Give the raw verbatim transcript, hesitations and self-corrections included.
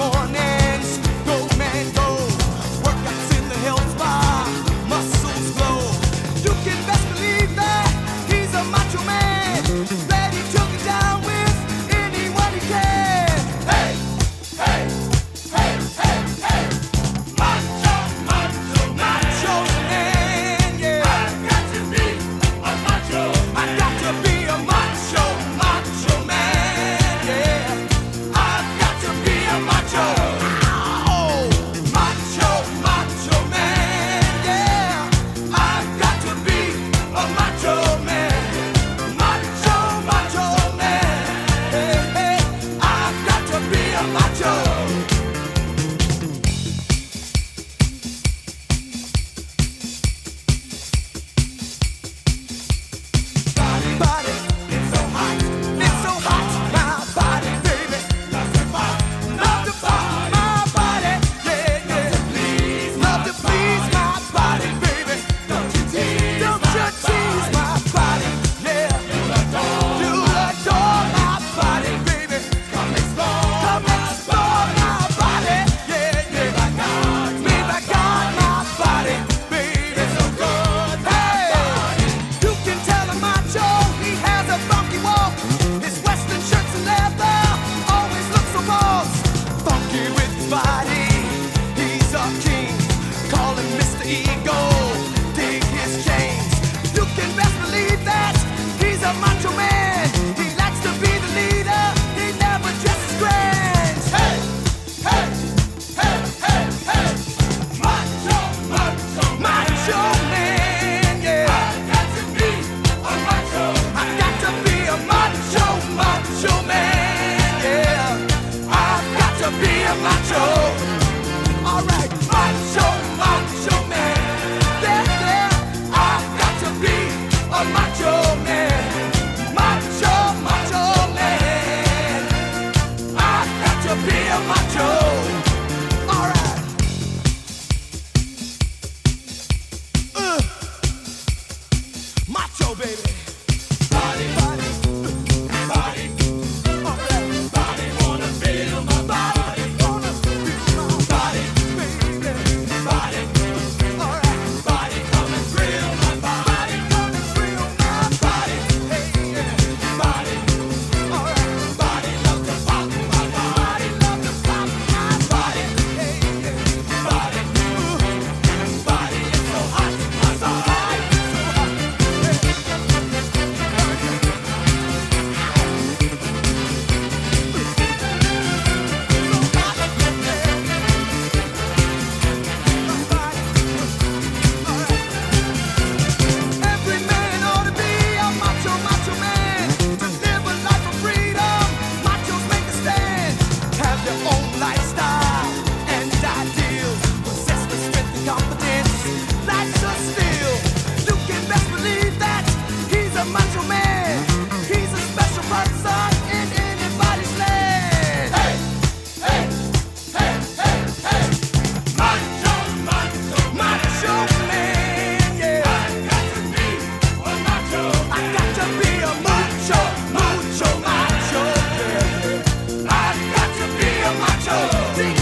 mornings, go man go. Workouts in the health spa, muscles glow. You can best believe that he's a macho man, ready to get down with anyone he can. Hey, hey, hey, hey, hey. Macho, macho, macho man, yeah. I've got to be a macho. I've got to be a macho, macho man, yeah. I've got to be a macho. Oh, macho, macho man, yeah. I've got to be a macho man. Macho, macho man. Hey, hey, I've got to be a macho. Body, it's so hot, it's so hot. My body, baby, love to pop, love to pop. My body, yeah, yeah. Love to please my body, baby. Don't you tease, don't you tease my body, yeah. You adore my body, baby. Come explore, come explore my body, yeah, yeah. Me by God, my body, baby. It's so good, hey. You can tell a macho, he has a funky walk. His western shirts and leather always look so boss. Funky with his body, he's a king. Call him Mister Ego, dig his chains. You can best believe that he's a macho man. He likes to be the leader, he never dresses grand. Hey, hey, hey, hey, hey. Macho, macho, macho man, yeah. I've got to be a macho. I've got to be a macho, macho man, yeah. I've got to be a macho. All right, macho, macho man, yeah, yeah. I've got to be a macho man. Macho, macho man. I've got to be a macho. All right. Uh, macho, baby. Body, body, uh, body. All right. Body wanna feel my body. Wanna feel my body, baby. Body. All right. Body come and thrill my body. Come and thrill my body. Hey, yeah. Body. All right. Body love to pop my body. Love to pop my body. Hey, yeah. Body. Ooh. Body is so hot. My body is so hot. Hey. Every man ought to be a macho, macho man. To live a life of freedom, machos make a stand. Have their own lifestyle and ideals. Possess the strength and confidence. Life's a steal. You can best believe that he's a macho man. He's a special person in anybody's land. Hey, hey, hey, hey, hey. Macho, macho, macho man, yeah. I've got to be a macho. I've got to be a macho, macho, macho, yeah. I've got to be a macho.